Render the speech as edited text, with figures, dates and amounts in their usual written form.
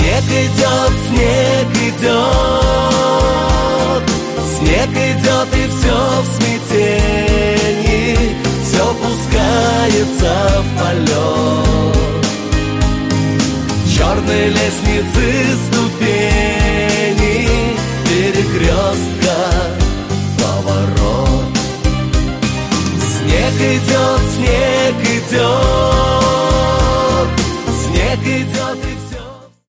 Снег идет, снег идет, снег идет, и все в смятении, все пускается в полет. Черной лестницы ступени, перекрестка, поворот. Снег идет, снег идет, снег идет.